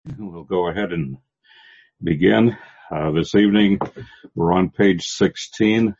We'll go ahead and begin. This evening, we're on page 16,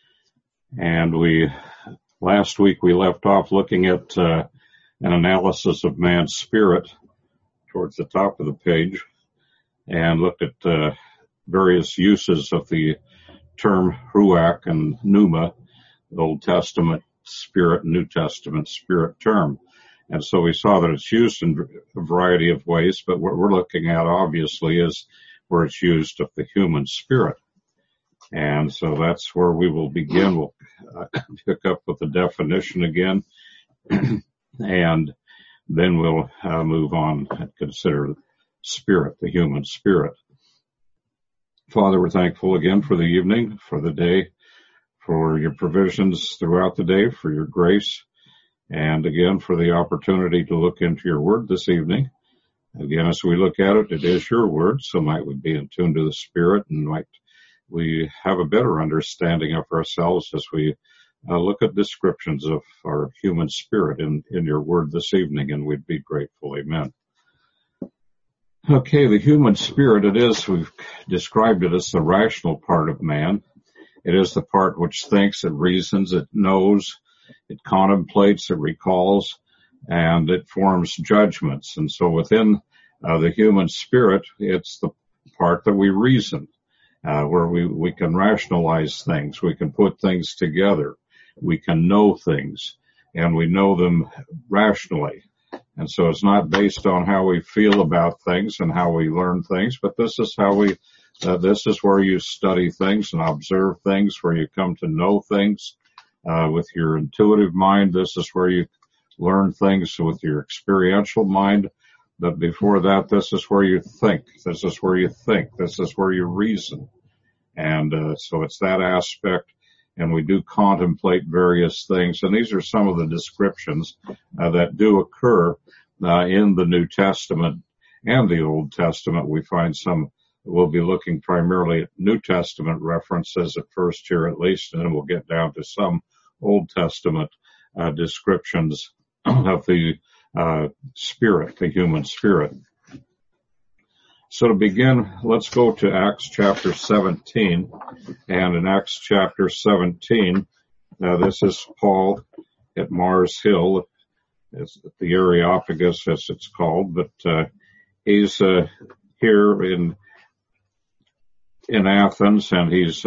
and last week we left off looking at an analysis of man's spirit towards the top of the page, and looked at various uses of the term ruach and pneuma, the Old Testament spirit, New Testament spirit term. And so we saw that it's used in a variety of ways, but what we're looking at obviously is where it's used of the human spirit. And so that's where we will begin. We'll pick up with the definition again, and then we'll move on and consider spirit, the human spirit. Father, we're thankful again for the evening, for the day, for your provisions throughout the day, for your grace, and again for the opportunity to look into your word this evening. Again, as we look at it, it is your word, so might we be in tune to the Spirit, and might we have a better understanding of ourselves as we look at descriptions of our human spirit in your word this evening, and we'd be grateful. Amen. Okay, the human spirit, we've described it as the rational part of man. It is the part which thinks, it reasons, it knows, it contemplates, it recalls, and it forms judgments. And so within the human spirit, it's the part that we reason, where we can rationalize things, we can put things together, we can know things, and we know them rationally. And so it's not based on how we feel about things and how we learn things, but this is this is where you study things and observe things, where you come to know things with your intuitive mind. This is where you learn things with your experiential mind. But before that, this is where you think. This is where you think. This is where you reason. And so it's that aspect. And we do contemplate various things. And these are some of the descriptions that do occur in the New Testament and the Old Testament. We find we'll be looking primarily at New Testament references at first here at least, and then we'll get down to some Old Testament descriptions of the spirit, the human spirit. So to begin, let's go to Acts chapter 17. And in Acts chapter 17, this is Paul at Mars Hill. It's the Areopagus, as it's called, but he's here in Athens, and he's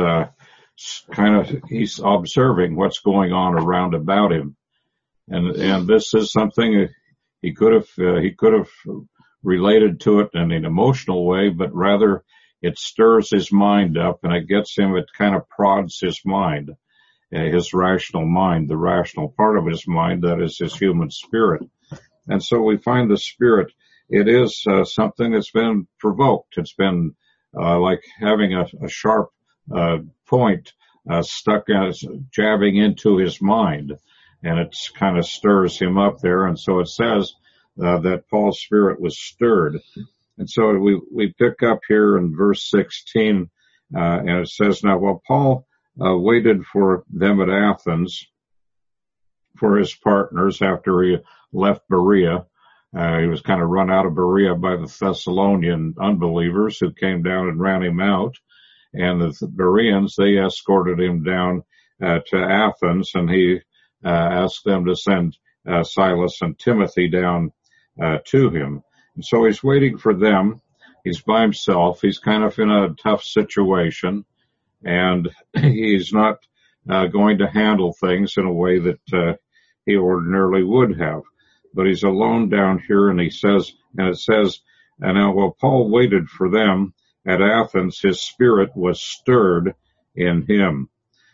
observing what's going on around about him. And this is something he could have related to it in an emotional way, but rather it stirs his mind up, and it kind of prods his mind, his rational mind, the rational part of his mind, that is his human spirit. And so we find the spirit, it is something that's been provoked. It's been like having a sharp point stuck jabbing into his mind, and it kind of stirs him up there. And so it says that Paul's spirit was stirred. And so we pick up here in verse 16, and it says, "Now while Paul waited for them at Athens, for his partners after he left Berea," he was kind of run out of Berea by the Thessalonian unbelievers who came down and ran him out. And the Bereans, they escorted him down to Athens, and he asked them to send Silas and Timothy down to him. And so he's waiting for them. He's by himself. He's kind of in a tough situation, and he's not going to handle things in a way that he ordinarily would have. But he's alone down here, and it says, "And now while Paul waited for them at Athens, his spirit was stirred in him."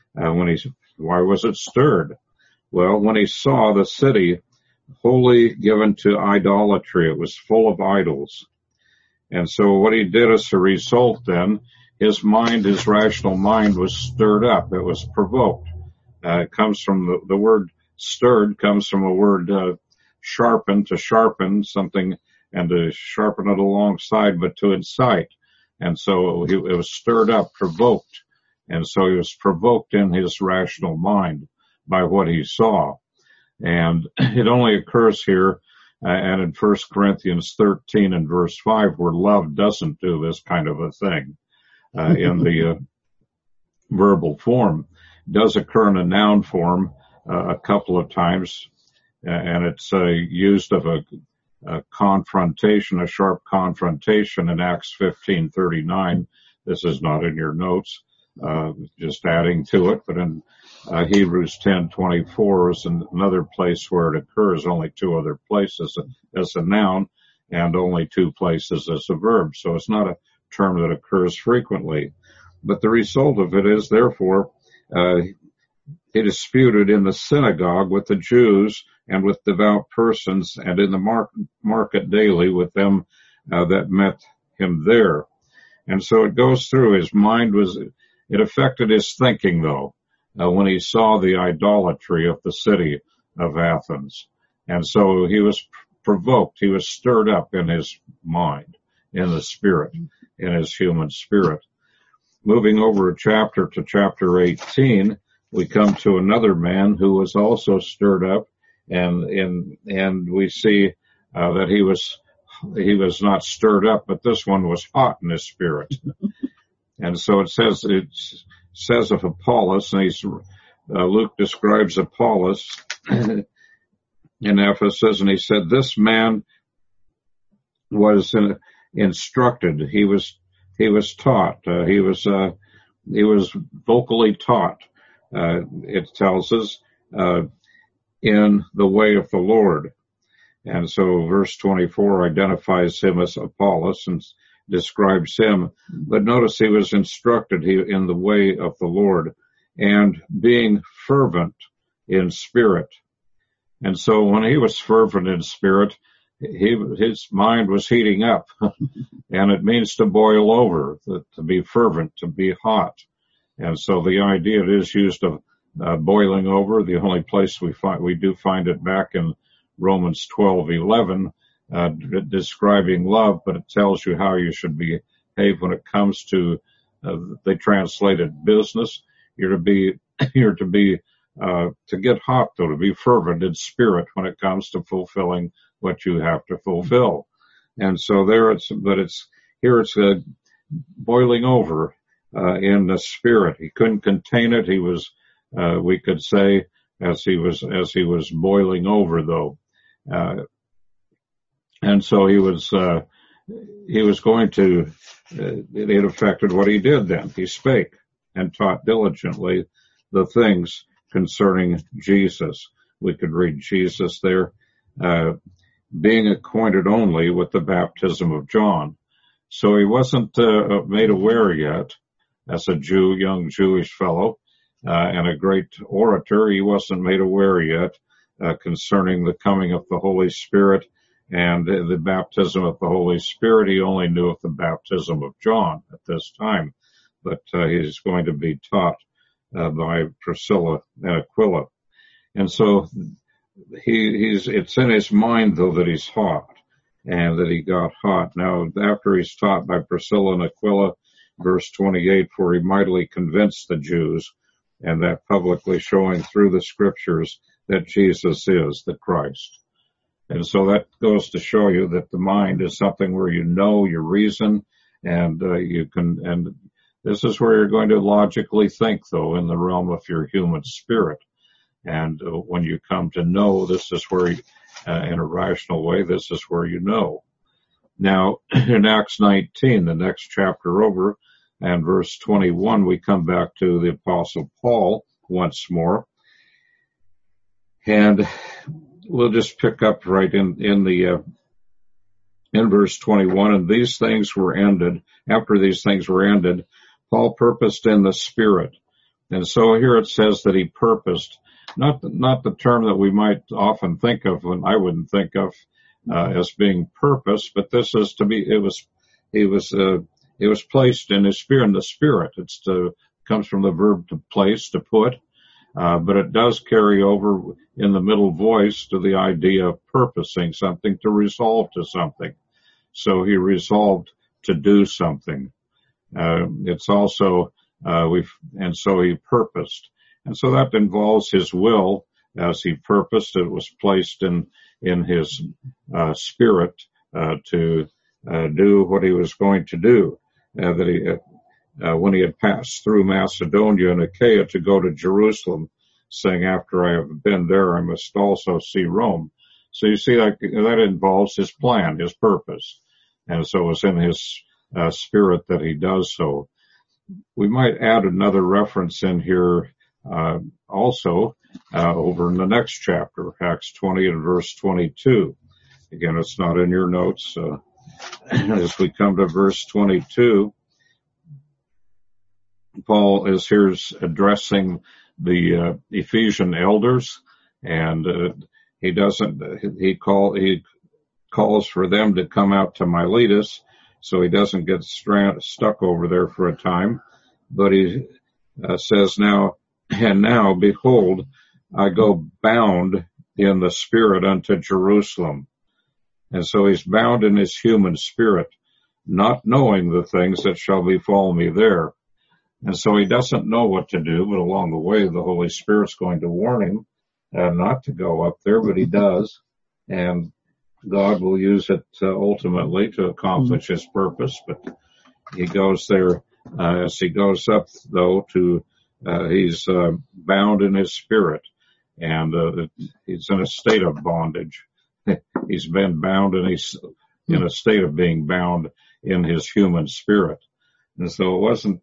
Why was it stirred? Well, when he saw the city wholly given to idolatry, it was full of idols. And so what he did as a result then, his rational mind was stirred up. It was provoked. It comes from the word stirred, comes from a word sharpen, to sharpen something and to sharpen it alongside, but to incite. And so it was stirred up, provoked. And so he was provoked in his rational mind by what he saw. And it only occurs here And in 1 Corinthians 13 and verse 5, where love doesn't do this kind of a thing in the verbal form, does occur in a noun form a couple of times, and it's used of a confrontation, a sharp confrontation in Acts 15:39. This is not in your notes, just adding to it, but in Hebrews 10:24 is another place where it occurs, only two other places as a noun and only two places as a verb. So it's not a term that occurs frequently. But the result of it is, therefore, he disputed in the synagogue with the Jews and with devout persons, and in the market daily with them that met him there. And so it goes through. His mind it affected his thinking, though, when he saw the idolatry of the city of Athens. And so he was provoked. He was stirred up in his mind, in the spirit, in his human spirit. Moving over a chapter to chapter 18, we come to another man who was also stirred up, and we see that he was not stirred up, but this one was hot in his spirit. And so it says of Apollos, and Luke describes Apollos in Ephesus, and he said, this man was instructed. He was taught. He was vocally taught. It tells us, in the way of the Lord. And so verse 24 identifies him as Apollos and describes him. But notice he was instructed in the way of the Lord and being fervent in spirit. And so when he was fervent in spirit, his mind was heating up. And it means to boil over, to be fervent, to be hot. And so the idea it is used of boiling over. The only place we do find it back in Romans 12:11, describing love, but it tells you how you should behave when it comes to, they translated business. You're to get hot, though, to be fervent in spirit when it comes to fulfilling what you have to fulfill. And so it's boiling over in the spirit. He couldn't contain it. He was, we could say, as he was boiling over, though. And so he was going to, it affected what he did then. He spake and taught diligently the things concerning Jesus. We could read Jesus there, being acquainted only with the baptism of John. So he wasn't made aware yet, as a young Jewish fellow, and a great orator. He wasn't made aware yet concerning the coming of the Holy Spirit and the baptism of the Holy Spirit. He only knew of the baptism of John at this time, but he's going to be taught by Priscilla and Aquila. And so it's in his mind, though, that he's hot, and that he got hot. Now, after he's taught by Priscilla and Aquila, verse 28, for he mightily convinced the Jews, and that publicly showing through the scriptures that Jesus is the Christ. And so that goes to show you that the mind is something where you know, you reason, and and this is where you're going to logically think, though, in the realm of your human spirit. And when you come to know, this is where, in a rational way, this is where you know. Now, in Acts 19, the next chapter over, and verse 21, we come back to the Apostle Paul once more. And we'll just pick up right in verse 21. And these things were ended. After these things were ended, Paul purposed in the Spirit. And so here it says that he purposed, not the term that we might often think of, when I wouldn't think of as being purpose, but this is to be. It was placed in his spirit. In the Spirit, comes from the verb to place, to put, but it does carry over in the middle voice to the idea of purposing something, to resolve to something. So he resolved to do something. It's also and so he purposed, and so that involves his will. As he purposed, it was placed in in his spirit to do what he was going to do. When he had passed through Macedonia and Achaia to go to Jerusalem, saying, after I have been there, I must also see Rome. So you see, that involves his plan, his purpose. And so it's in his spirit that he does so. We might add another reference in here also over in the next chapter, Acts 20 and verse 22. Again, it's not in your notes. As we come to verse 22, Paul is here addressing the Ephesian elders, and he calls for them to come out to Miletus, so he doesn't get stuck over there for a time. But he says now, behold, I go bound in the spirit unto Jerusalem. And so he's bound in his human spirit, not knowing the things that shall befall me there. And so he doesn't know what to do, but along the way, the Holy Spirit's going to warn him not to go up there, but he does. And God will use it ultimately to accomplish his purpose. But he goes there, as he goes up, though, he's bound in his spirit. And he's in a state of bondage. He's been bound, and he's in a state of being bound in his human spirit. And so it wasn't,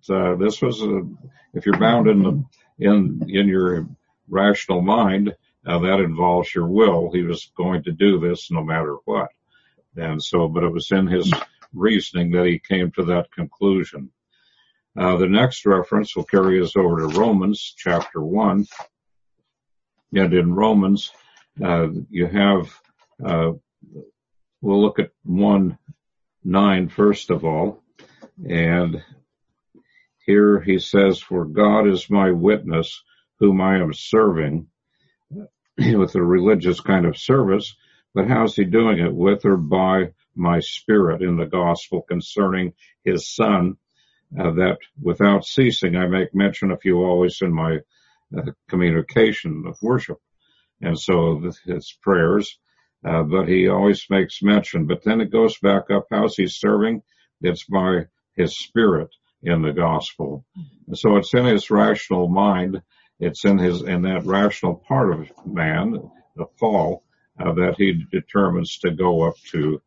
if you're bound in your rational mind, that involves your will. He was going to do this no matter what. And so, but it was in his reasoning that he came to that conclusion. The next reference will carry us over to Romans chapter 1. And in Romans, you have, we'll look at 1:9 first of all. And here he says, for God is my witness, whom I am serving, with a religious kind of service. But how's he doing it? With or by my spirit in the gospel concerning his Son, that without ceasing I make mention of you always in my communication of worship. And so it's prayers, but he always makes mention. But then it goes back up. How's he serving? It's by his spirit in the gospel. And so it's in his rational mind. It's in that rational part of man, Paul, that he determines to go up to.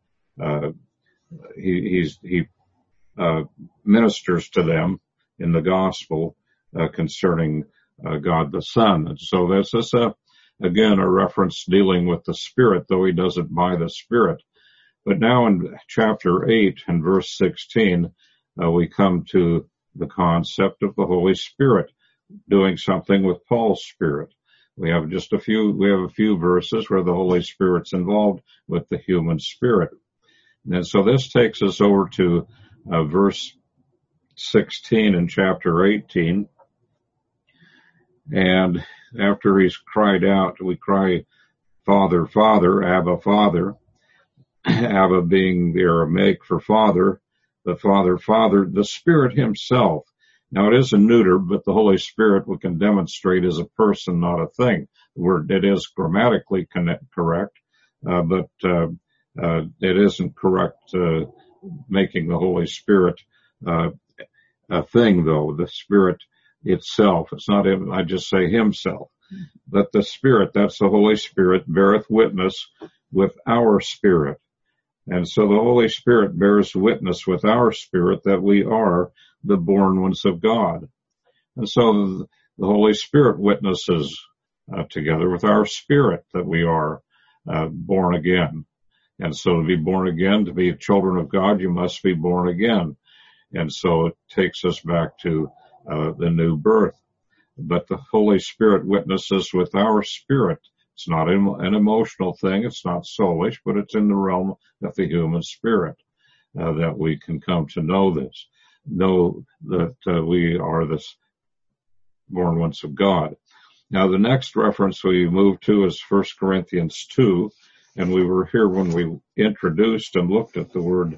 He ministers to them in the gospel concerning God the Son. And so this is again a reference dealing with the Spirit, though he does it by the Spirit. But now in chapter 8 and verse 16, we come to the concept of the Holy Spirit doing something with Paul's spirit. We have a few verses where the Holy Spirit's involved with the human spirit. And so this takes us over to verse 16 in chapter 18. And after he's cried out, we cry, Father, Father, Abba, Father. Abba being the Aramaic for Father, but Father, Father, the Spirit himself. Now it is a neuter, but the Holy Spirit we can demonstrate as a person, not a thing. The word, it is grammatically correct, but it isn't correct making the Holy Spirit a thing, though. The Spirit itself, it's not him, I just say himself. But the Spirit, that's the Holy Spirit, beareth witness with our spirit. And so the Holy Spirit bears witness with our spirit that we are the born ones of God. And so the Holy Spirit witnesses together with our spirit that we are born again. And so to be born again, to be children of God, you must be born again. And so it takes us back to the new birth. But the Holy Spirit witnesses with our spirit. It's not an emotional thing. It's not soulish, but it's in the realm of the human spirit that we can come to know this. Know that we are the born ones of God. Now, the next reference we move to is 1 Corinthians 2, and we were here when we introduced and looked at the word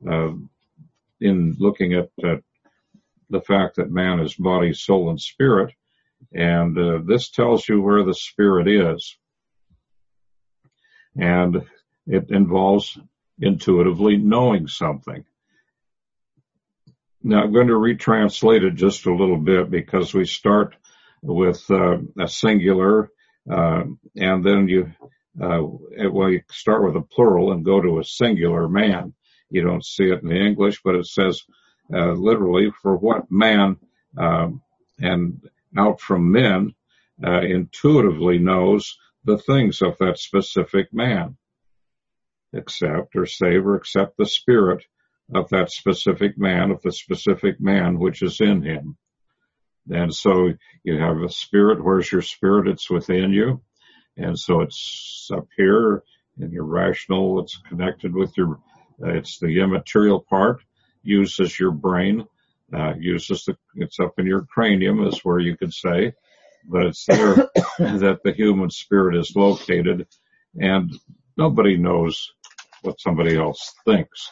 in looking at the fact that man is body, soul, and spirit, and this tells you where the spirit is. and it involves intuitively knowing something. Now, I'm going to retranslate it just a little bit because we start with a singular, and then you start with a plural and go to a singular man. You don't see it in the English, but it says literally, for what man and out from men intuitively knows the things of that specific man, except or save or accept the spirit of that specific man, of the specific man which is in him. And so you have a spirit. Where's your spirit? It's within you. And so it's up here in your rational. It's connected with your, it's the immaterial part, uses your brain, it's up in your cranium is where you could say, but it's there that the human spirit is located, and nobody knows what somebody else thinks.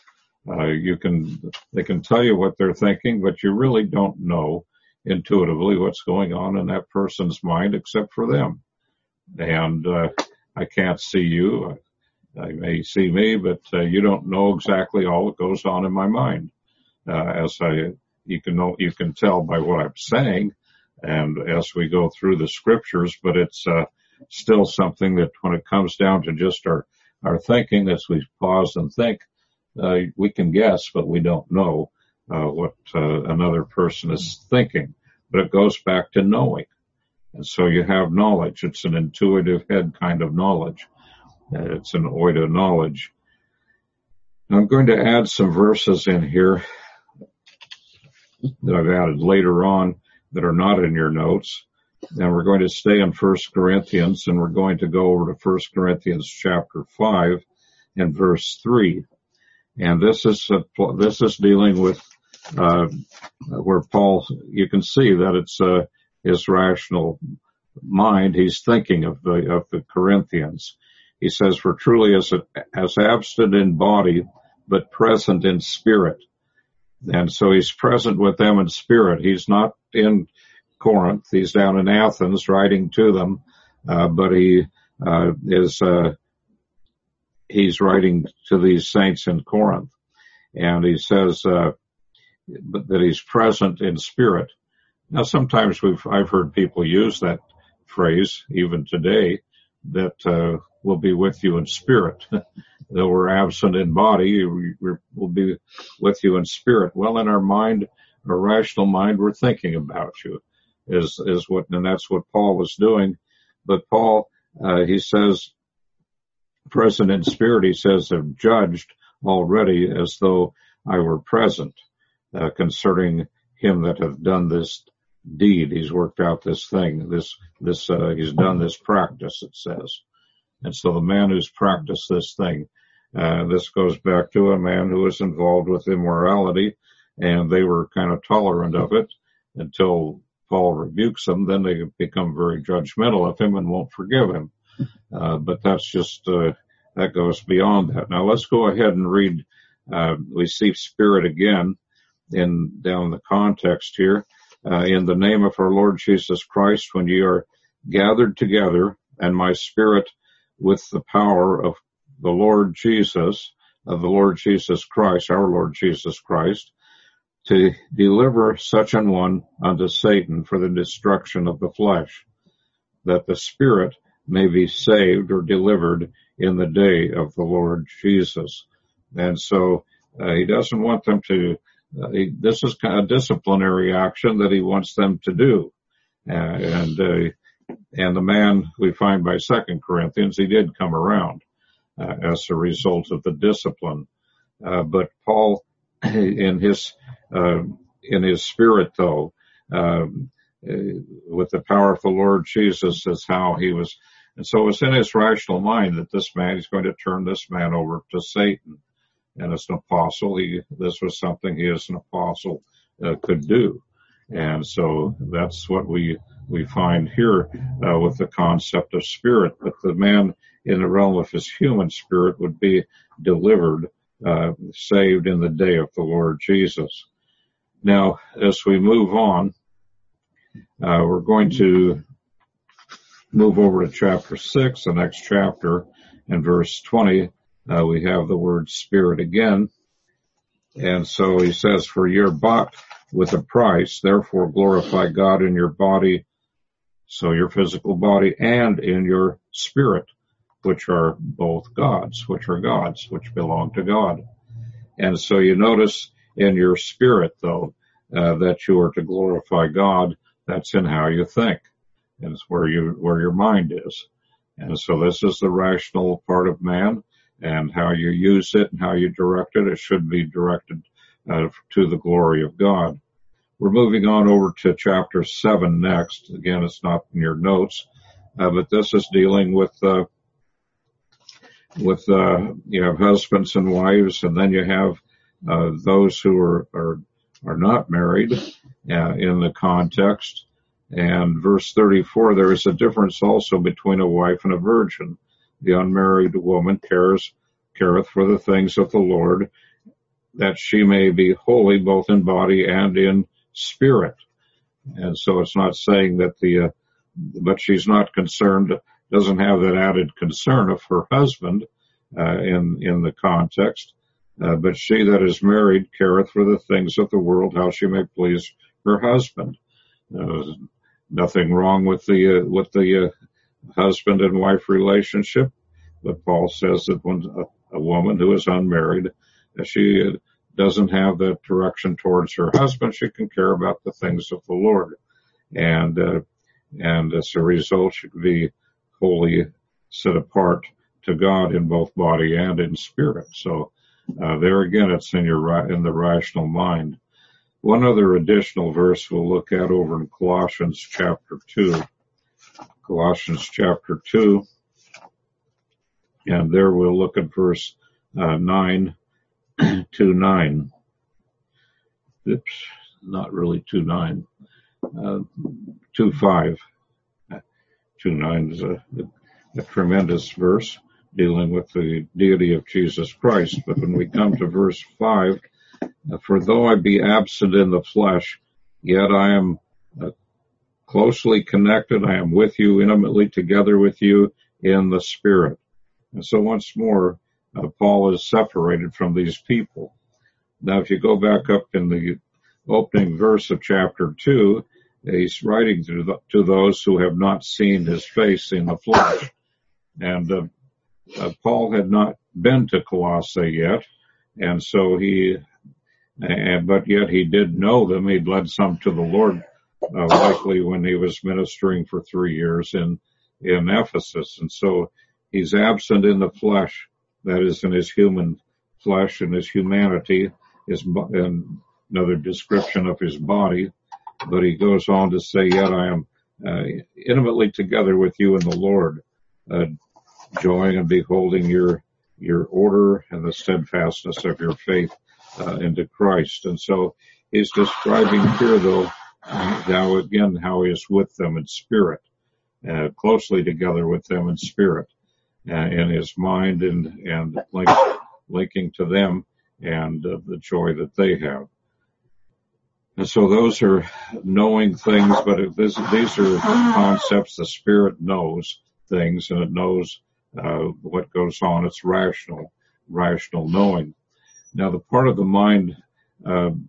They can tell you what they're thinking, but you really don't know intuitively what's going on in that person's mind except for them. And I can't see you. I may see me, but you don't know exactly all that goes on in my mind. You can tell by what I'm saying, and as we go through the scriptures, but it's still something that when it comes down to just our thinking, as we pause and think, we can guess, but we don't know what another person is thinking. But it goes back to knowing. And so you have knowledge. It's an intuitive head kind of knowledge. It's an oida knowledge. Now I'm going to add some verses in here that I've added later on that are not in your notes. And we're going to stay in 1 Corinthians, and we're going to go over to 1 Corinthians chapter 5 and verse 3. And this is dealing with where Paul, you can see that it's his rational mind. He's thinking of the Corinthians. He says, "For truly as absent in body, but present in spirit." And so he's present with them in spirit. He's not in Corinth. He's down in Athens writing to them, but he's writing to these saints in Corinth. And he says that he's present in spirit. Now, sometimes I've heard people use that phrase, even today, that we'll be with you in spirit. Though we're absent in body, we'll be with you in spirit. Well, in our mind, our rational mind, we're thinking about you, and that's what Paul was doing. But Paul, he says, present in spirit, he says, have judged already as though I were present, concerning him that hath done this deed. He's worked out this thing, he's done this practice, it says. And so the man who's practiced this thing, this goes back to a man who was involved with immorality, and they were kind of tolerant of it until Paul rebukes them. Then they become very judgmental of him and won't forgive him. But that's just, that goes beyond that. Now let's go ahead and read, we see spirit again down the context here. In the name of our Lord Jesus Christ, when ye are gathered together, and my spirit with the power of the Lord Jesus, of the Lord Jesus Christ, our Lord Jesus Christ, to deliver such an one unto Satan for the destruction of the flesh, that the spirit may be saved or delivered in the day of the Lord Jesus. And so he doesn't want them to, this is kind of disciplinary action that he wants them to do. And the man we find by 2 Corinthians, he did come around as a result of the discipline. But Paul, in his spirit though, with the power of the Lord Jesus, is how he was. And so it's in his rational mind that this man, he's going to turn this man over to Satan. And as an apostle, this was something he as an apostle could do. And so that's what we find here with the concept of spirit. But the man in the realm of his human spirit would be delivered, saved in the day of the Lord Jesus. Now, as we move on, we're going to move over to chapter 6, the next chapter, In verse 20, we have the word spirit again. And so he says, for you're bought with a price, therefore glorify God in your body, so your physical body, and in your spirit, which are both God's, which belong to God. And so you notice in your spirit, though, that you are to glorify God. That's in how you think. And it's where your mind is. And so this is the rational part of man, and how you use it and how you direct it. It should be directed to the glory of God. We're moving on over to chapter 7 next. Again, it's not in your notes, but this is dealing with you have husbands and wives, and then you have those who are not married in the context. And verse 34, there is a difference also between a wife and a virgin. The unmarried woman careth for the things of the Lord, that she may be holy both in body and in spirit. And so it's not saying that but she's not concerned, doesn't have that added concern of her husband in the context. But she that is married careth for the things of the world, how she may please her husband. Nothing wrong with the husband and wife relationship, but Paul says that when a woman who is unmarried, she doesn't have that direction towards her husband, she can care about the things of the Lord, and as a result, she can be wholly set apart to God in both body and in spirit. So there again, it's in the rational mind. One other additional verse we'll look at over in Colossians chapter 2. Colossians chapter 2. And there we'll look at verse 9 to 9. Oops, not really 2:9. 2:5. 2:9 is a tremendous verse dealing with the deity of Jesus Christ. But when we come to verse 5, for though I be absent in the flesh, yet I am closely connected. I am with you, intimately together with you in the Spirit. And so once more, Paul is separated from these people. Now, if you go back up in the opening verse of chapter 2, he's writing to those who have not seen his face in the flesh. And Paul had not been to Colossae yet, and so but yet he did know them. He'd led some to the Lord, likely when he was ministering for 3 years in Ephesus. And so he's absent in the flesh, that is, in his human flesh and his humanity, and another description of his body. But he goes on to say, yet I am intimately together with you in the Lord, joying and beholding your order and the steadfastness of your faith into Christ. And so he's describing here, though, how he is with them in spirit, closely together with them in spirit, in his mind, and linking to them and the joy that they have. And so those are knowing things, but these are concepts. The Spirit knows things, and it knows what goes on. It's rational knowing. Now, the part of the mind, the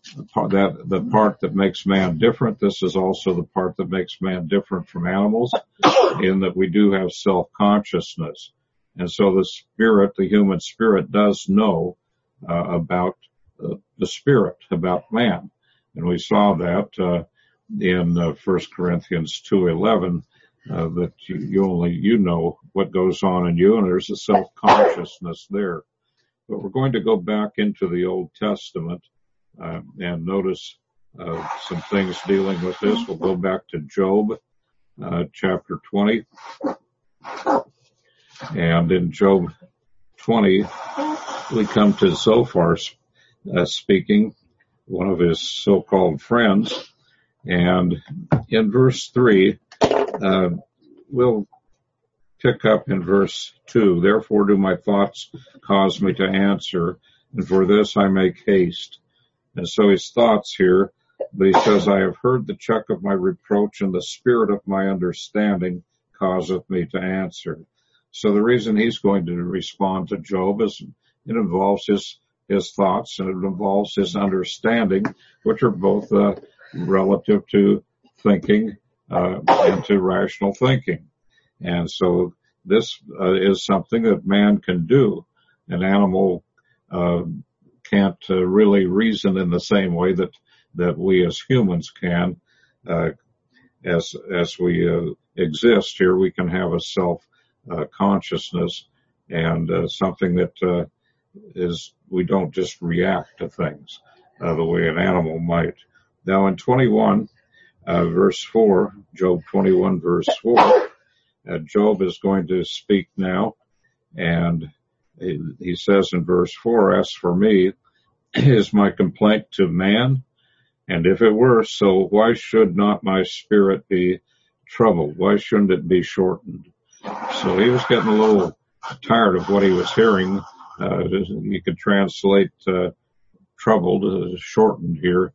part that makes man different, this is also the part that makes man different from animals, in that we do have self-consciousness. And so the spirit, the human spirit, does know about the spirit, about man. And we saw that in 1 Corinthians 2:11, that you know what goes on in you, and there's a self-consciousness there. But we're going to go back into the Old Testament and notice some things dealing with this. We'll go back to Job, chapter 20. And in Job 20, we come to Zophar speaking, one of his so-called friends. And in verse 3, we'll pick up in verse 2. Therefore do my thoughts cause me to answer, and for this I make haste. And so his thoughts here, but he says, I have heard the check of my reproach, and the spirit of my understanding causeth me to answer. So the reason he's going to respond to Job is it involves his thoughts and it involves his understanding, which are both relative to thinking and to rational thinking. And so this is something that man can do. An animal can't really reason in the same way that we as humans can. As we exist here, we can have a self consciousness and something that is we don't just react to things the way an animal might. Now in 21 verse 4, Job 21 verse 4, Job is going to speak now, and he says in verse 4, "As for me, is my complaint to man? And if it were so, why should not my spirit be troubled? Why shouldn't it be shortened?" So he was getting a little tired of what he was hearing. You could translate troubled, shortened here.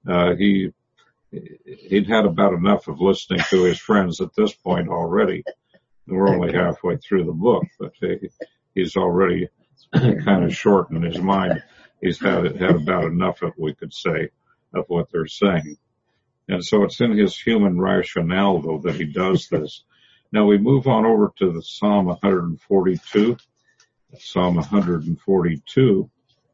He'd had about enough of listening to his friends at this point already. We're only halfway through the book, but he's already kind of shortened his mind. He's had about enough of, we could say, of what they're saying. And so it's in his human rationale, though, that he does this. Now we move on over to the Psalm 142. Psalm 142.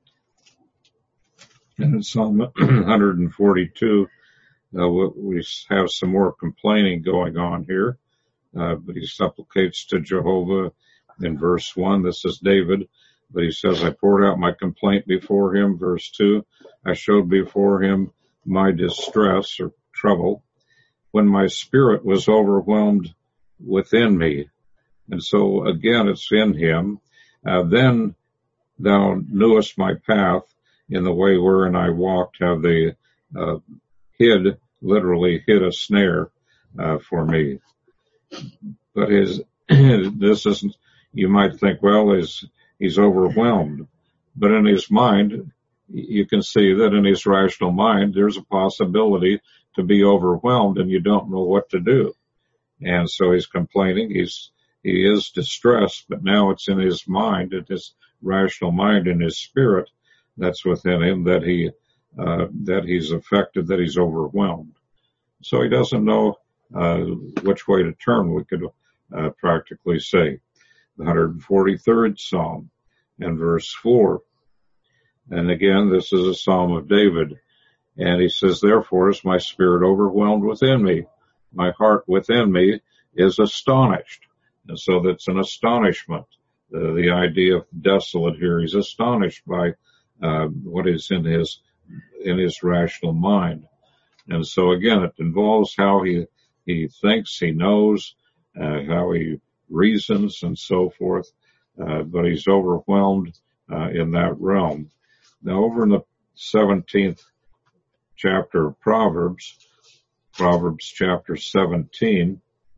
And in Psalm 142, we have some more complaining going on here. But he supplicates to Jehovah in verse 1. This is David. But he says, "I poured out my complaint before him." Verse 2, "I showed before him my distress," or trouble, "when my spirit was overwhelmed within me." And so again, it's in him. "Then thou knewest my path, in the way wherein I walked, have they literally hid a snare for me." But this isn't, you might think, well, he's overwhelmed. But in his mind, you can see that in his rational mind, there's a possibility to be overwhelmed and you don't know what to do. And so he's complaining, he is distressed, but now it's in his mind, in his rational mind, in his spirit that's within him, that he's affected, that he's overwhelmed. So he doesn't know which way to turn, we could practically say. The 143rd Psalm and verse 4. And again, this is a Psalm of David. And he says, "Therefore is my spirit overwhelmed within me. My heart within me is astonished." And so that's an astonishment. The idea of desolate here, he's astonished by what is in his rational mind. And so again, it involves how he thinks, he knows, how he reasons and so forth, but he's overwhelmed in that realm. Now over in the 17th chapter of Proverbs chapter 17,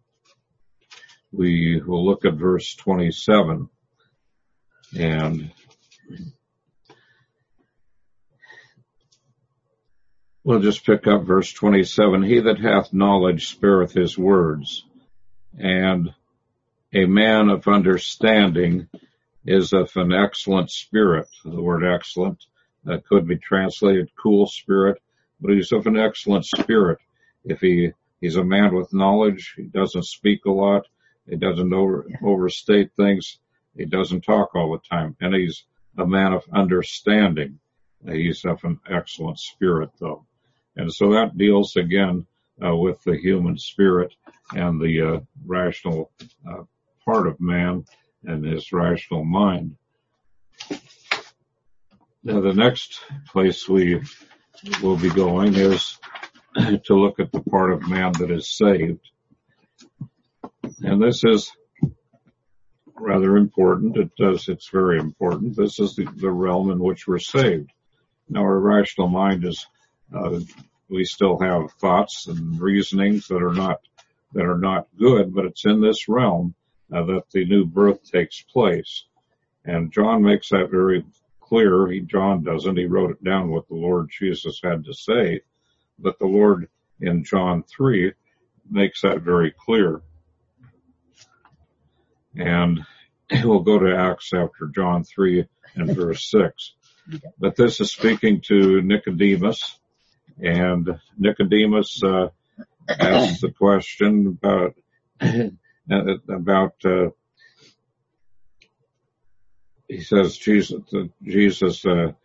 we will look at verse 27, and we'll just pick up verse 27. "He that hath knowledge spareth his words, and a man of understanding is of an excellent spirit." The word excellent could be translated cool spirit, but he's of an excellent spirit. If he's a man with knowledge, he doesn't speak a lot, he doesn't overstate things, he doesn't talk all the time, and he's a man of understanding. He's of an excellent spirit, though. And so that deals again with the human spirit and the rational part of man and his rational mind. Now the next place we will be going is to look at the part of man that is saved. And this is rather important. It's very important. This is the realm in which we're saved. Now our rational mind is, we still have thoughts and reasonings that are not good, but it's in this realm that the new birth takes place. And John makes that very clear. John doesn't. He wrote it down what the Lord Jesus had to say. But the Lord in John 3 makes that very clear. And we'll go to Acts after John 3 and verse 6. But this is speaking to Nicodemus, and Nicodemus asks the question about he says Jesus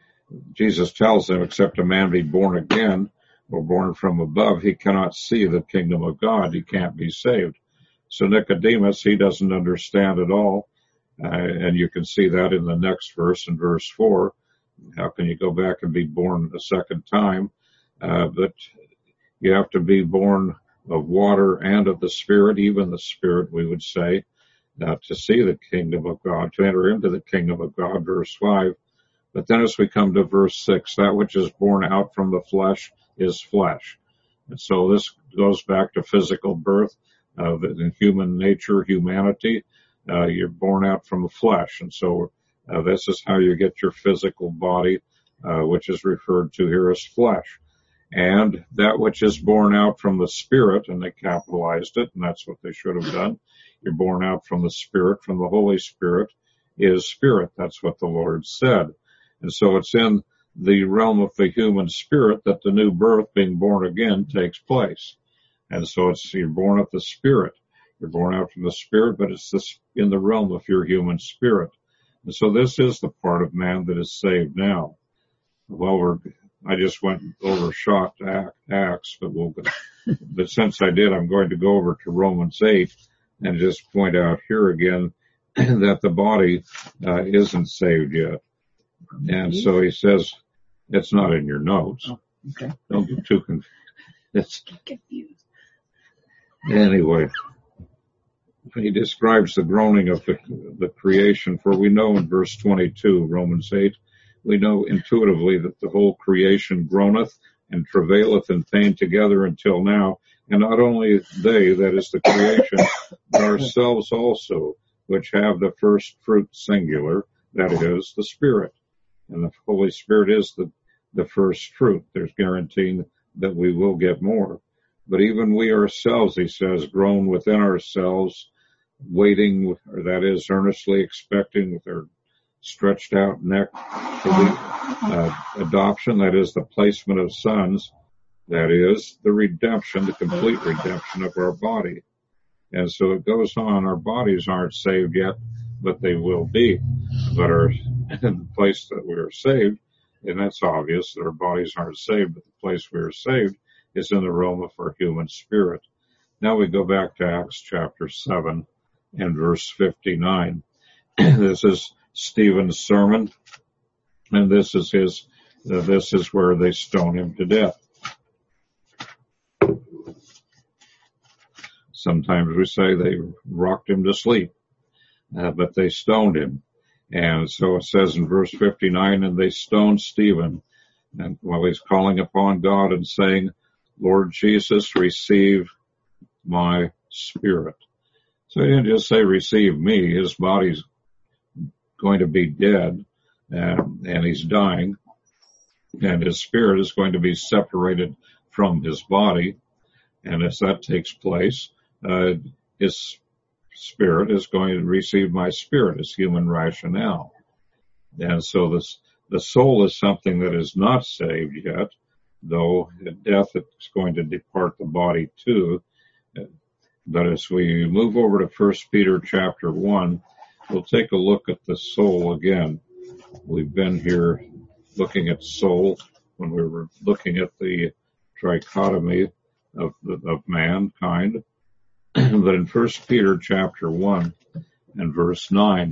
tells him, except a man be born again or born from above, he cannot see the kingdom of God. He can't be saved. So Nicodemus, he doesn't understand at all. And you can see that in the next verse, in verse 4. How can you go back and be born a second time? But you have to be born of water and of the Spirit, even the Spirit, we would say, to see the kingdom of God, to enter into the kingdom of God, verse 5. But then as we come to verse 6, that which is born out from the flesh is flesh. And so this goes back to physical birth, in human nature, humanity. You're born out from the flesh. And so this is how you get your physical body, which is referred to here as flesh. And that which is born out from the Spirit, and they capitalized it, and that's what they should have done. You're born out from the Spirit, from the Holy Spirit, is spirit. That's what the Lord said. And so it's in the realm of the human spirit that the new birth, being born again, takes place. And so you're born of the Spirit. You're born out from the Spirit, but it's in the realm of your human spirit. And so this is the part of man that is saved now. Well, I just went overshot Acts, but since I did, I'm going to go over to Romans 8 and just point out here again that the body isn't saved yet. And so he says, it's not in your notes. Oh, okay. Don't get too confused. Anyway, he describes the groaning of the creation, for we know in verse 22, Romans 8, we know intuitively that the whole creation groaneth and travaileth in pain together until now. And not only they, that is the creation, but ourselves also, which have the first fruit singular, that is, the Spirit. And the Holy Spirit is the first fruit. There's guaranteeing that we will get more. But even we ourselves, he says, groan within ourselves, waiting, or that is, earnestly expecting with our stretched out neck for the adoption, that is, the placement of sons, that is, the redemption, the complete redemption of our body. And so it goes on. Our bodies aren't saved yet, but they will be. But are in the place that we are saved, and that's obvious that our bodies aren't saved, but the place we are saved is in the realm of our human spirit. Now we go back to Acts chapter 7 and verse 59. This is Stephen's sermon, and this is where they stone him to death. Sometimes we say they rocked him to sleep, but they stoned him. And so it says in verse 59, and they stoned Stephen, and while he's calling upon God and saying, Lord Jesus, receive my spirit. So he didn't just say, receive me. His body's going to be dead, and he's dying, and his spirit is going to be separated from his body. And as that takes place, his spirit is going to receive my spirit, his human rationale. And so the soul is something that is not saved yet, though at death it's going to depart the body too. But as we move over to 1 Peter chapter 1, we'll take a look at the soul again. We've been here looking at soul when we were looking at the trichotomy of mankind. But in 1 Peter chapter 1 and verse 9,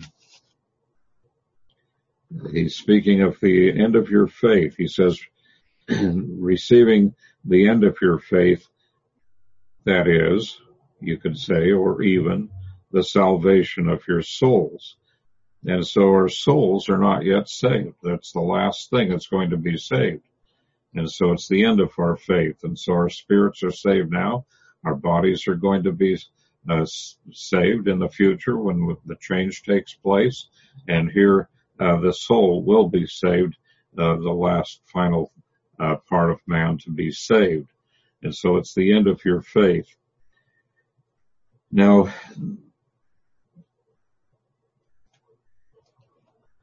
he's speaking of the end of your faith. He says, receiving the end of your faith, that is, you could say, or even the salvation of your souls. And so our souls are not yet saved. That's the last thing that's going to be saved. And so it's the end of our faith. And so our spirits are saved now. Our bodies are going to be saved in the future when the change takes place. And here the soul will be saved, the last final part of man to be saved. And so it's the end of your faith. Now,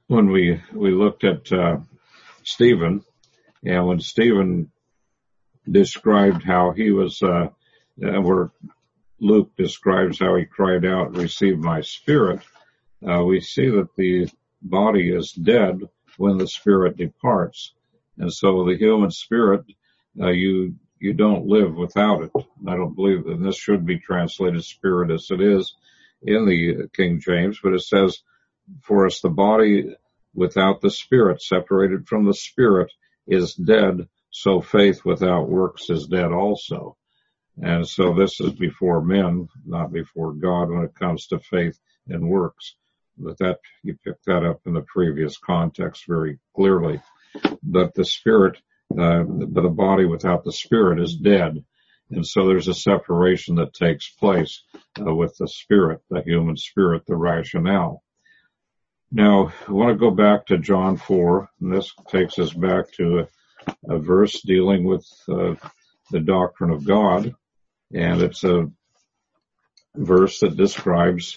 when we looked at Stephen, and when Stephen described how he was, where Luke describes how he cried out, "Receive my spirit," we see that the body is dead when the spirit departs. And so the human spirit, you don't live without it. I don't believe, and this should be translated spirit as it is in the King James, but it says, for us the body without the spirit, separated from the spirit, is dead, so faith without works is dead also. And so this is before men, not before God, when it comes to faith and works. But that, you picked that up in the previous context very clearly. But the spirit, but the body without the spirit is dead. And so there's a separation that takes place with the spirit, the human spirit, the rationale. Now, I want to go back to John 4, and this takes us back to a verse dealing with the doctrine of God. And it's a verse that describes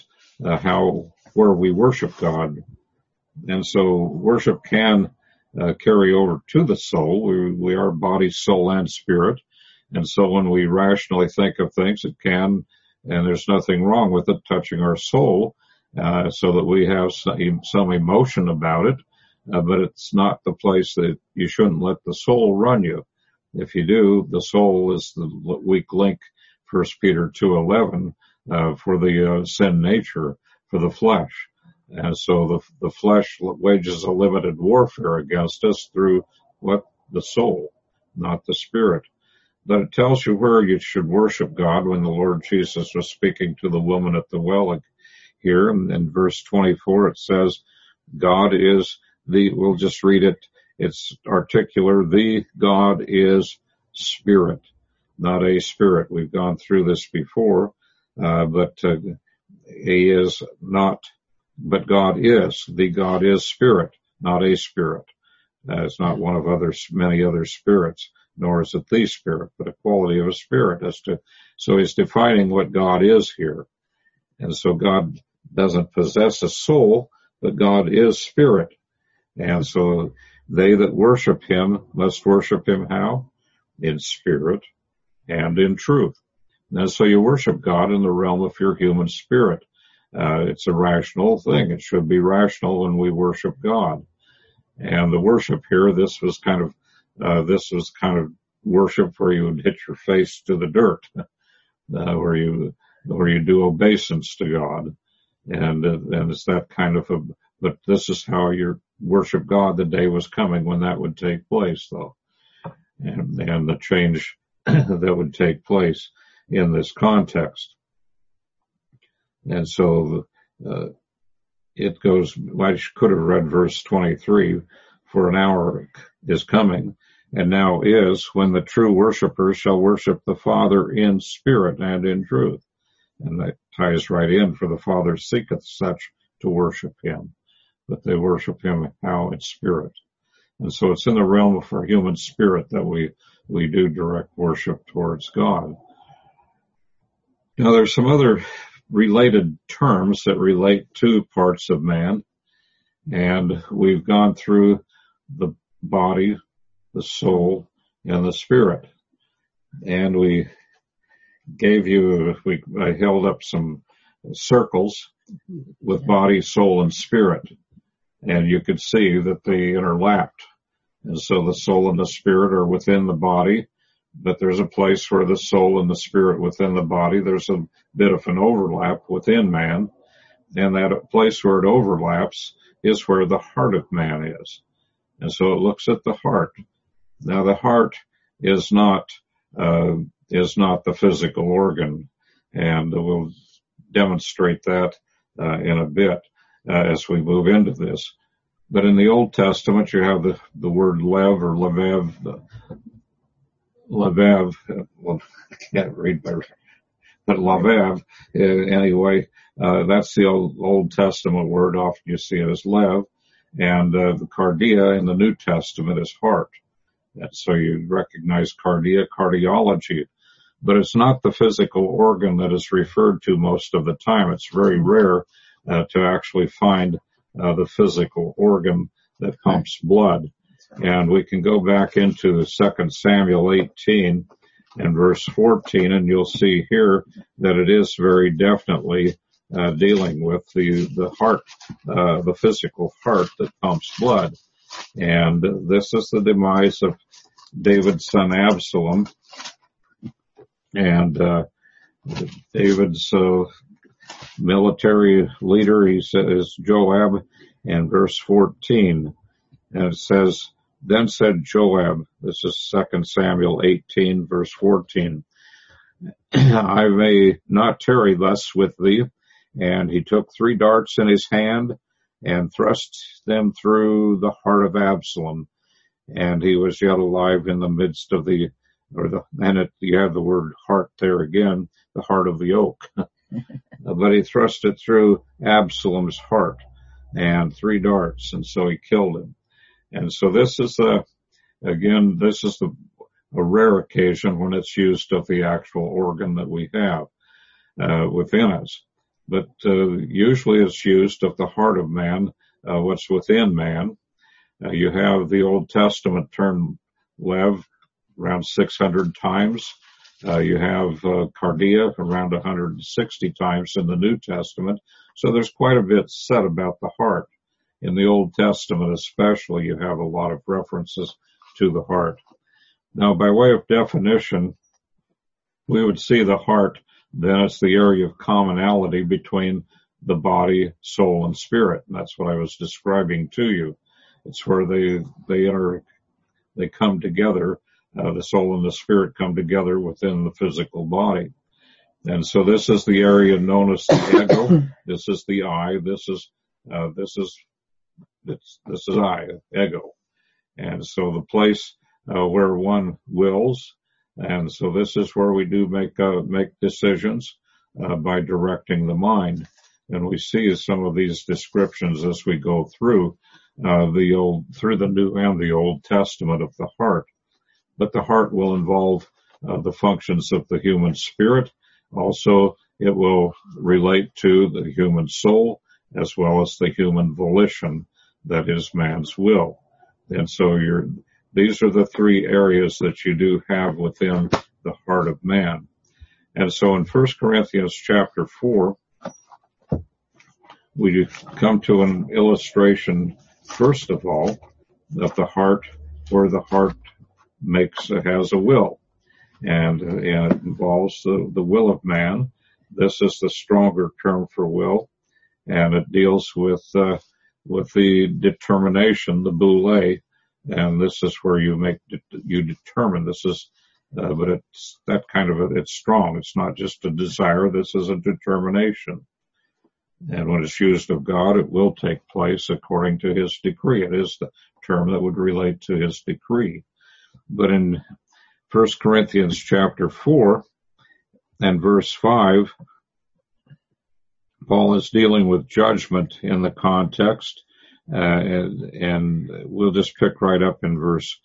where we worship God. And so worship can carry over to the soul. We are body, soul, and spirit. And so when we rationally think of things, it can, and there's nothing wrong with it touching our soul, so that we have some emotion about it. But it's not the place that you shouldn't let the soul run you. If you do, the soul is the weak link, 1 Peter 2:11, for the sin nature, for the flesh. And so the flesh wages a limited warfare against us through the soul, not the spirit. But it tells you where you should worship God when the Lord Jesus was speaking to the woman at the well here. In verse 24, it says, God is we'll just read it. It's articular. The God is spirit, not a spirit. We've gone through this before, but he is not, but God is. The God is spirit, not a spirit. It's not one of many other spirits, nor is it the spirit, but a quality of a spirit. So he's defining what God is here. And so God doesn't possess a soul, but God is spirit. And so they that worship him must worship him how? In spirit and in truth. And so you worship God in the realm of your human spirit. It's a rational thing. It should be rational when we worship God. And the worship here, this was kind of worship where you would hit your face to the dirt, where you do obeisance to God. And it's that kind of but this is how you worship God. The day was coming when that would take place, though. And the change that would take place in this context. And so, it goes, I could have read verse 23, for an hour is coming, and now is, when the true worshipers shall worship the Father in spirit and in truth. And that ties right in, for the Father seeketh such to worship him. But they worship him how? In spirit. And so it's in the realm of our human spirit that we do direct worship towards God. Now there's some other related terms that relate to parts of man, and we've gone through the body, the soul, and the spirit. And I held up some circles with body, soul, and spirit, and you could see that they interlapped. And so the soul and the spirit are within the body, but there's a place where the soul and the spirit within the body, there's a bit of an overlap within man, and that place where it overlaps is where the heart of man is. And so it looks at the heart. Now the heart is not the physical organ, and we'll demonstrate that in a bit as we move into this. But in the Old Testament, you have the word lev or levev. Levev, well, I can't read but levev, anyway, that's the Old Testament word. Often you see it as lev, and the cardia in the New Testament is heart. And so you recognize cardia, cardiology, but it's not the physical organ that is referred to most of the time. It's very rare to actually find the physical organ that pumps blood. And we can go back into 2 Samuel 18 and verse 14, and you'll see here that it is very definitely dealing with the heart, the physical heart that pumps blood. And this is the demise of David's son Absalom. And David's military leader, he says, Joab, in verse 14. And it says, then said Joab, this is 2 Samuel 18, verse 14, I may not tarry thus with thee. And he took 3 darts in his hand and thrust them through the heart of Absalom. And he was yet alive in the midst of you have the word heart there again, the heart of the oak. But he thrust it through Absalom's heart, and 3 darts, and so he killed him. And so this is a rare occasion when it's used of the actual organ that we have within us. But usually it's used of the heart of man, what's within man. You have the Old Testament term lev around 600 times. You have cardia around 160 times in the New Testament. So there's quite a bit said about the heart. In the Old Testament especially, you have a lot of references to the heart. Now, by way of definition, we would see the heart, then it's the area of commonality between the body, soul, and spirit. And that's what I was describing to you. It's where they come together. The soul and the spirit come together within the physical body. And so this is the area known as the ego. This is the I. This is I, ego. And so the place where one wills. And so this is where we do make decisions by directing the mind. And we see some of these descriptions as we go through the New and the Old Testament of the heart. But the heart will involve the functions of the human spirit. Also, it will relate to the human soul as well as the human volition, that is man's will. And so these are the 3 areas that you do have within the heart of man. And so in 1 Corinthians chapter 4, we come to an illustration, first of all, of the heart, where the heart has a will. And it involves the will of man. This is the stronger term for will. And it deals with the determination, the boule, and this is where you determine. This is, but it's that kind of it's strong. It's not just a desire. This is a determination. And when it's used of God, it will take place according to His decree. It is the term that would relate to His decree. But in 1 Corinthians chapter 4 and verse 5, Paul is dealing with judgment in the context, and we'll just pick right up in verse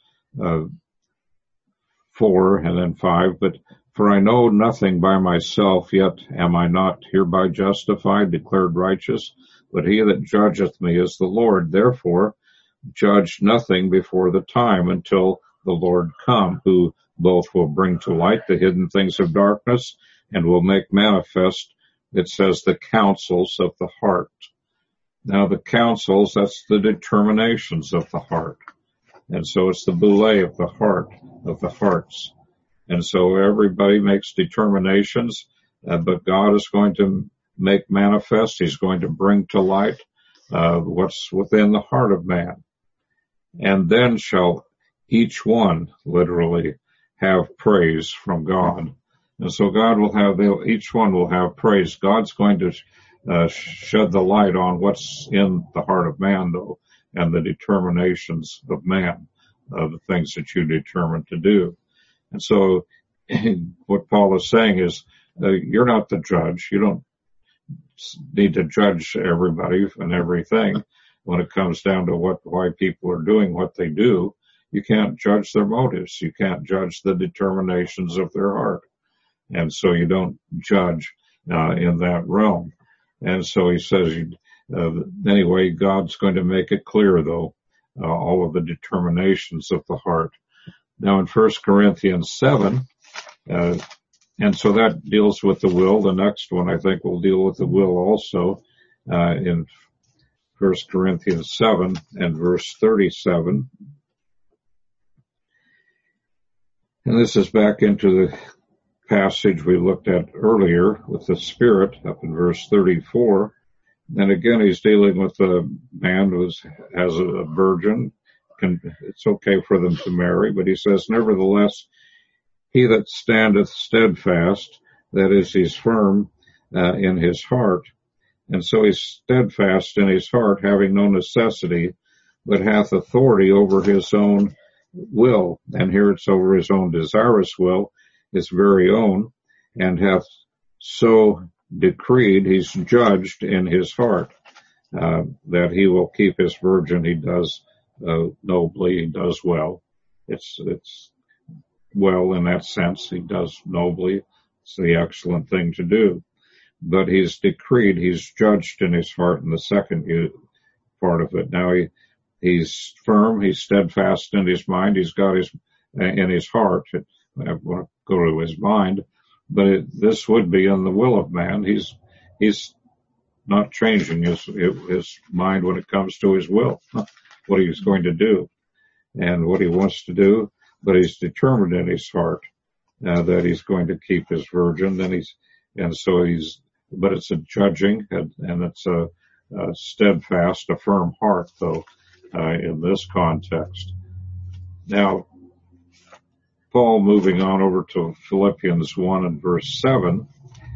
4 and then 5. But for I know nothing by myself, yet am I not hereby justified, declared righteous, but he that judgeth me is the Lord. Therefore, judge nothing before the time until the Lord come, who both will bring to light the hidden things of darkness and will make manifest, it says, the counsels of the heart. Now the counsels, that's the determinations of the heart. And so it's the boule of the heart, of the hearts. And so everybody makes determinations, but God is going to make manifest. He's going to bring to light what's within the heart of man. And then shall each one literally have praise from God. And so God will have, each one will have praise. God's going to shed the light on what's in the heart of man, though, and the determinations of man, the things that you determine to do. And so what Paul is saying is, you're not the judge. You don't need to judge everybody and everything when it comes down to why people are doing what they do. You can't judge their motives. You can't judge the determinations of their heart. And so you don't judge in that realm. And so he says, Anyway, God's going to make it clear, though, all of the determinations of the heart. Now in 1 Corinthians 7, and so that deals with the will. The next one I think will deal with the will also, in 1 Corinthians 7 and verse 37. And this is back into the passage we looked at earlier with the Spirit up in verse 34. And again, he's dealing with a man who has a virgin. It's okay for them to marry, but he says, nevertheless, he that standeth steadfast, that is, he's firm in his heart. And so he's steadfast in his heart, having no necessity, but hath authority over his own will. And here it's over his own desirous will, his very own, and hath so decreed, he's judged in his heart, that he will keep his virgin. He does nobly, he does well. It's well in that sense. He does nobly. It's the excellent thing to do. But he's decreed, he's judged in his heart in the second part of it. Now he's firm, he's steadfast in his mind, he's got in his heart. I want to go to his mind, but this would be in the will of man. He's not changing his mind when it comes to his will, what he's going to do and what he wants to do, but he's determined in his heart that he's going to keep his virgin. But it's a judging and it's a steadfast, a firm heart, though, in this context. Now, Paul, moving on over to Philippians 1 and verse 7,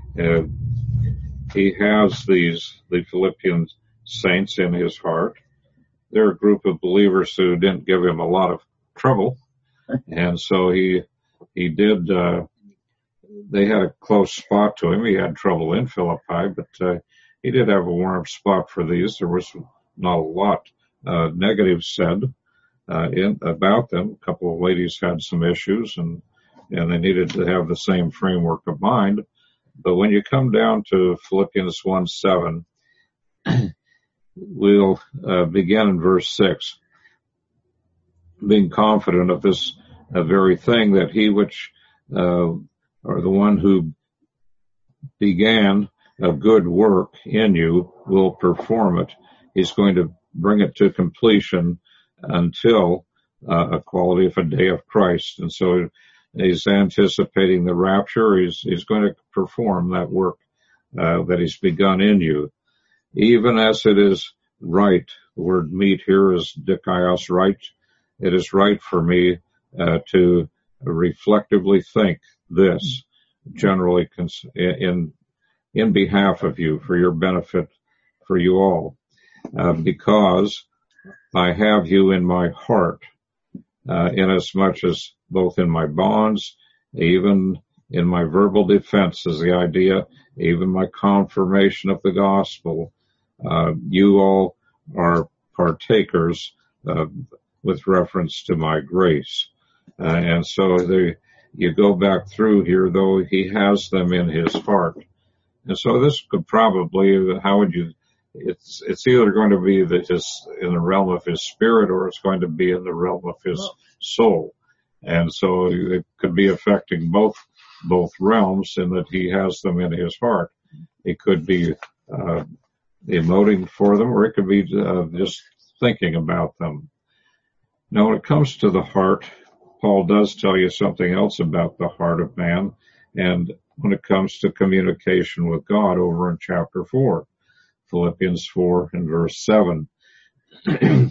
he has the Philippian saints in his heart. They're a group of believers who didn't give him a lot of trouble, and so he did. They had a close spot to him. He had trouble in Philippi, but he did have a warm spot for these. There was not a lot negative said about them. A couple of ladies had some issues, and they needed to have the same framework of mind. But when you come down to Philippians 1:7, we'll begin in verse 6, being confident of this very thing, that he which or the one who began a good work in you will perform it. He's going to bring it to completion until equality of a day of Christ. And so he's anticipating the rapture. He's going to perform that work that he's begun in you. Even as it is right, the word meet here is dikaios, right. It is right for me to reflectively think this, generally in behalf of you, for your benefit, for you all, because I have you in my heart, inasmuch as both in my bonds, even in my verbal defense is the idea, even my confirmation of the gospel, you all are partakers with reference to my grace. And so you go back through here, though he has them in his heart. And so this could probably, it's either going to be in the realm of his spirit, or it's going to be in the realm of his soul. And so it could be affecting both realms in that he has them in his heart. It could be emoting for them, or it could be just thinking about them. Now, when it comes to the heart, Paul does tell you something else about the heart of man, and when it comes to communication with God over in chapter 4, Philippians 4 and verse 7. And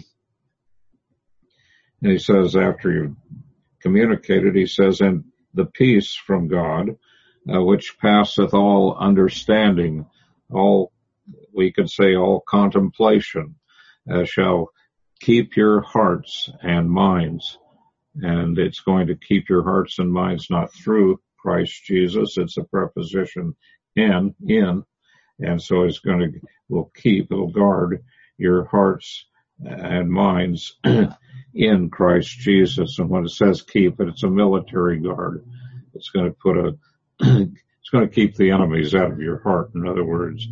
he says, after you've communicated, he says, and the peace from God, which passeth all understanding, we could say all contemplation, shall keep your hearts and minds. And it's going to keep your hearts and minds not through Christ Jesus. It's a preposition in. And so it'll guard your hearts and minds in Christ Jesus. And when it says keep it, it's a military guard. It's going to keep the enemies out of your heart. In other words,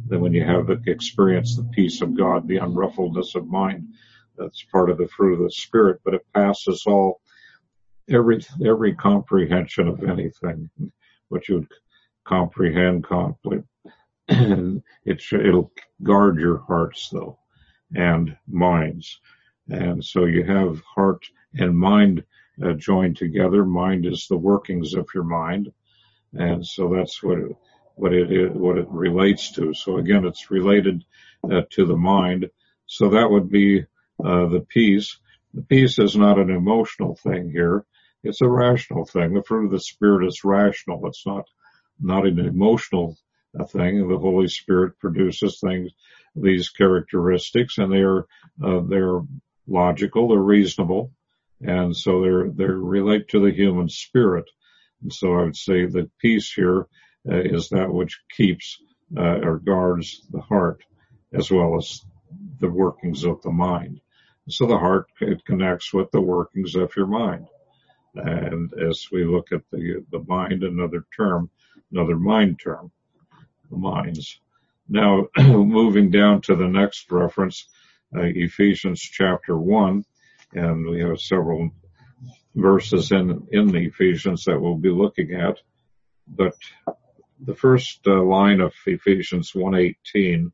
then when you have experienced the peace of God, the unruffledness of mind, that's part of the fruit of the Spirit, but it passes every comprehension of anything, what you would comprehend, and it'll guard your hearts though, and minds. And so you have heart and mind joined together. Mind is the workings of your mind. And so that's what it relates to. So again, it's related to the mind. So that would be the peace. The peace is not an emotional thing here. It's a rational thing. The fruit of the Spirit is rational. It's not an emotional thing. The Holy Spirit produces these characteristics, and they're logical, they're reasonable, and so they relate to the human spirit. And so I would say that peace here is that which keeps or guards the heart as well as the workings of the mind. So the heart, it connects with the workings of your mind. And as we look at the mind, another mind term, the minds. Now, moving down to the next reference, Ephesians chapter 1, and we have several verses in the Ephesians that we'll be looking at. But the first line of Ephesians 1:18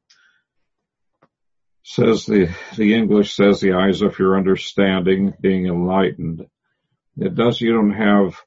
says, the English says, the eyes of your understanding being enlightened. You don't have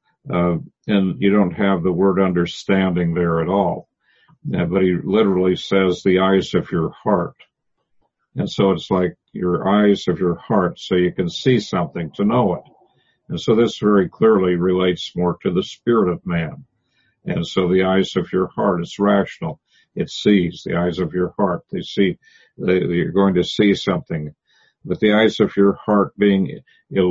the word understanding there at all. But he literally says the eyes of your heart. And so it's like your eyes of your heart, so you can see something, to know it. And so this very clearly relates more to the spirit of man. And so the eyes of your heart, it's rational. It sees. The eyes of your heart, they see. You're going to see something. But the eyes of your heart being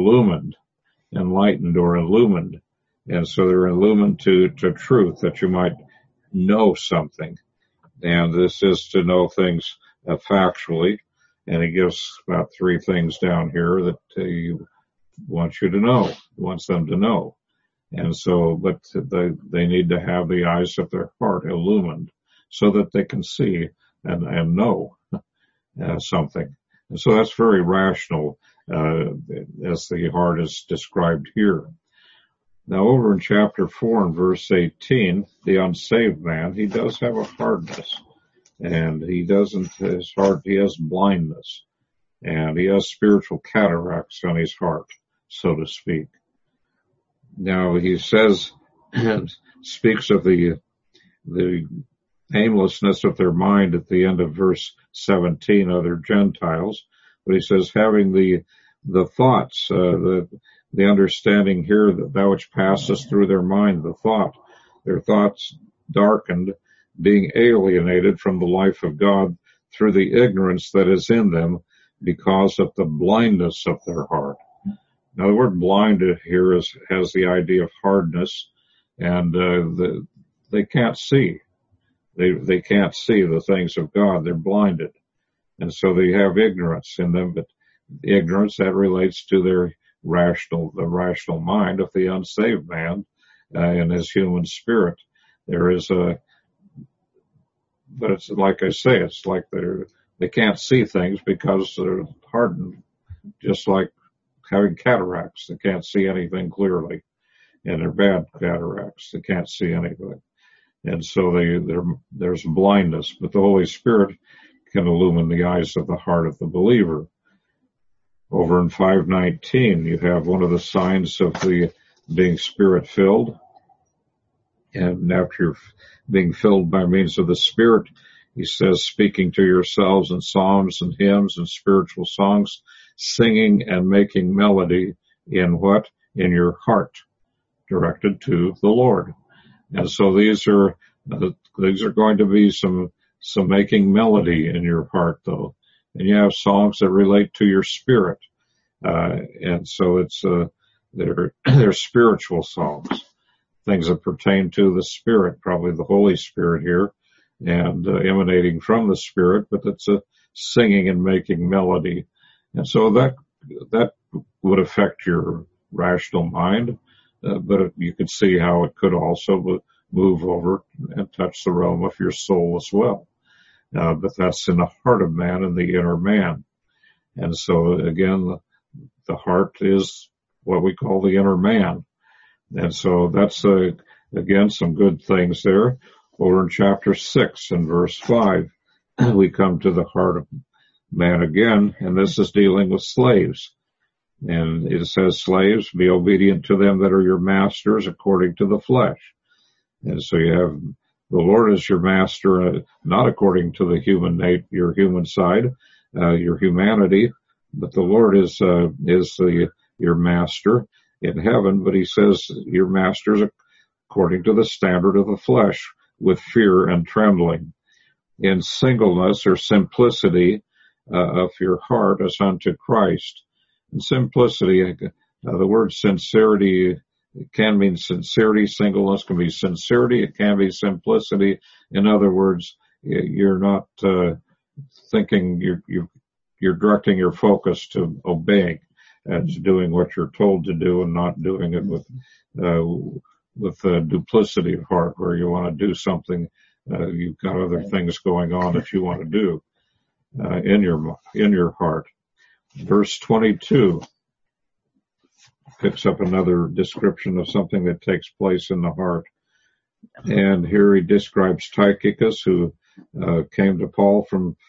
enlightened or illumined. And so they're illumined to truth, that you might know something. And this is to know things factually. And he gives about 3 things down here that he wants them to know. And so, but they need to have the eyes of their heart illumined so that they can see and know something. And so that's very rational, as the heart is described here. Now over in chapter 4 and verse 18, the unsaved man, he does have a hardness, and he has blindness, and he has spiritual cataracts on his heart, so to speak. Now he says, speaks of the aimlessness of their mind at the end of verse 17, other Gentiles, but he says having the thoughts, the understanding here that which passes through their mind, their thoughts darkened, being alienated from the life of God through the ignorance that is in them because of the blindness of their heart. Now the word blinded here has the idea of hardness, and they can't see. They can't see the things of God. They're blinded. And so they have ignorance in them, but ignorance that relates to the rational mind of the unsaved man and his human spirit. But it's like I say, it's like they can't see things because they're hardened, just like having cataracts. They can't see anything clearly, and they're bad cataracts. They can't see anything. And so there's blindness, but the Holy Spirit can illumine the eyes of the heart of the believer. Over in 5:19, you have one of the signs of the being Spirit-filled. And after you're being filled by means of the Spirit, he says, speaking to yourselves in psalms and hymns and spiritual songs, singing and making melody in what? In your heart, directed to the Lord. And so these are going to be some making melody in your heart, though. And you have songs that relate to your spirit. And so they're spiritual songs, things that pertain to the Spirit, probably the Holy Spirit here, and emanating from the Spirit, but it's a singing and making melody. And so that would affect your rational mind, but you could see how it could also move over and touch the realm of your soul as well. but that's in the heart of man, in the inner man. And so again, the heart is what we call the inner man. And so that's, again, some good things there. Over in chapter 6 and verse 5, we come to the heart of man again, and this is dealing with slaves. And it says, slaves, be obedient to them that are your masters according to the flesh. And so you have the Lord as your master, not according to the your human side, your humanity, but the Lord is your master in heaven. But he says your masters according to the standard of the flesh, with fear and trembling, in singleness or simplicity of your heart as unto Christ. And simplicity, the word sincerity, it can mean sincerity. Singleness can be sincerity. It can be simplicity. In other words, you're not thinking, you're directing your focus to obeying and to doing what you're told to do, and not doing it with duplicity of heart, where you want to do something, you've got other things going on that you want to do in your heart. Verse 22 picks up another description of something that takes place in the heart. And here he describes Tychicus, who came to Paul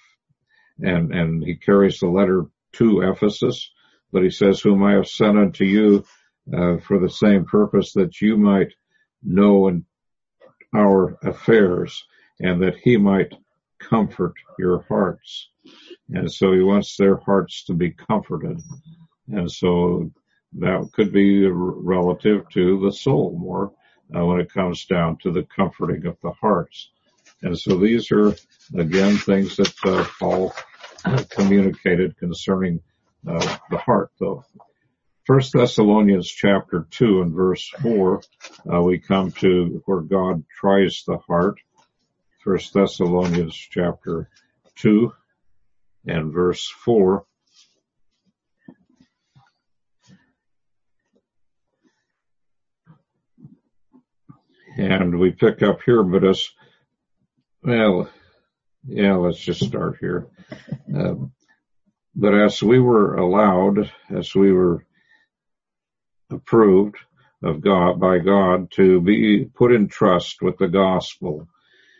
and he carries the letter to Ephesus, but he says, whom I have sent unto you for the same purpose, that you might know in our affairs, and that he might comfort your hearts. And so he wants their hearts to be comforted. And so that could be relative to the soul more when it comes down to the comforting of the hearts. And so these are, again, things that Paul communicated concerning the heart, though. 1 Thessalonians chapter 2 and verse 4, we come to where God tries the heart. 1 Thessalonians chapter 2 and verse 4. And we pick up here, but let's just start here. But as we were allowed, as we were approved of God, by God, to be put in trust with the gospel,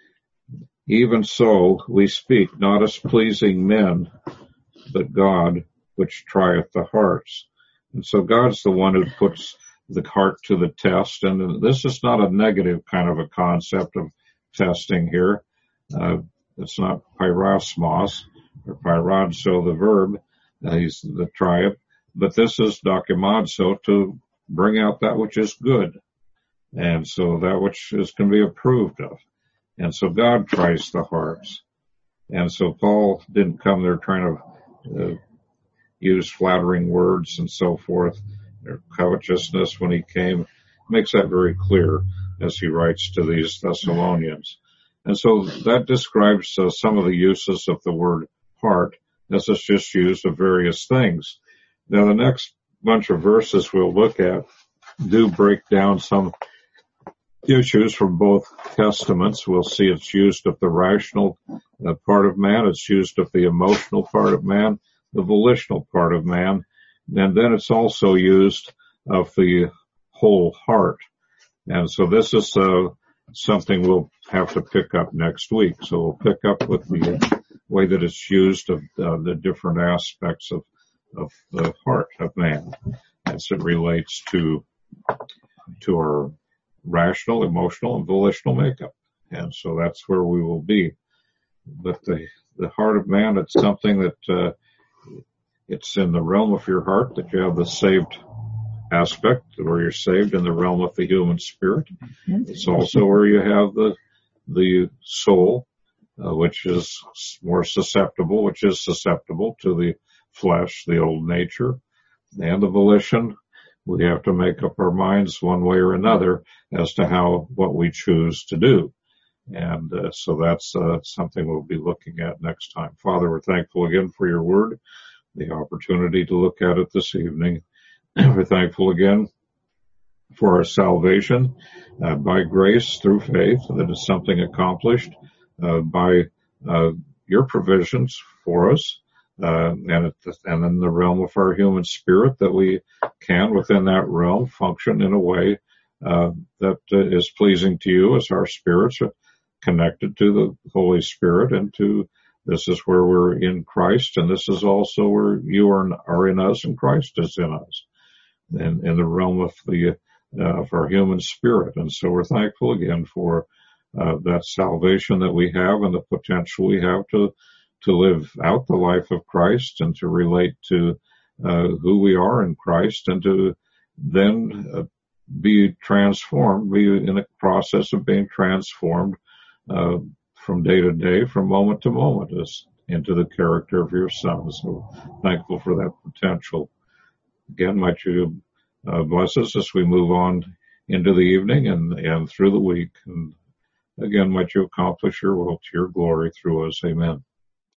even so we speak, not as pleasing men, but God, which trieth the hearts. And so God's the one who puts the heart to the test. And this is not a negative kind of a concept of testing here. It's not pyrosmos or pyradzo, the verb. He's the triumph. But this is dokimazo, to bring out that which is good. And so that which can be approved of. And so God tries the hearts. And so Paul didn't come there trying to use flattering words and so forth, or covetousness when he came. Makes that very clear as he writes to these Thessalonians. And so that describes some of the uses of the word heart, as it's just used of various things. Now the next bunch of verses we'll look at do break down some issues from both testaments. We'll see it's used of the rational part of man, it's used of the emotional part of man, the volitional part of man, and then it's also used of the whole heart. And so this is something we'll have to pick up next week. So we'll pick up with the way that it's used of the different aspects of the heart of man as it relates to our rational, emotional, and volitional makeup. And so that's where we will be. But the heart of man, it's something that it's in the realm of your heart that you have the saved aspect, where you're saved in the realm of the human spirit. It's also where you have the soul, which is more susceptible, which is susceptible to the flesh, the old nature, and the volition. We have to make up our minds one way or another as to what we choose to do. And so that's something we'll be looking at next time. Father, we're thankful again for your word, the opportunity to look at it this evening. We're thankful again for our salvation by grace through faith, that is something accomplished by your provisions for us, and in the realm of our human spirit, that we can, within that realm, function in a way that is pleasing to you, as our spirits are connected to the Holy Spirit, and to this is where we're in Christ, and this is also where you are in us, and Christ is in us, and in the realm of our human spirit. And so we're thankful again for that salvation that we have, and the potential we have to live out the life of Christ, and to relate to who we are in Christ, and to then be transformed, be in a process of being transformed from day to day, from moment to moment, into the character of your Son. So thankful for that potential. Again, might you bless us as we move on into the evening and through the week. And again, might you accomplish your will to your glory through us. Amen.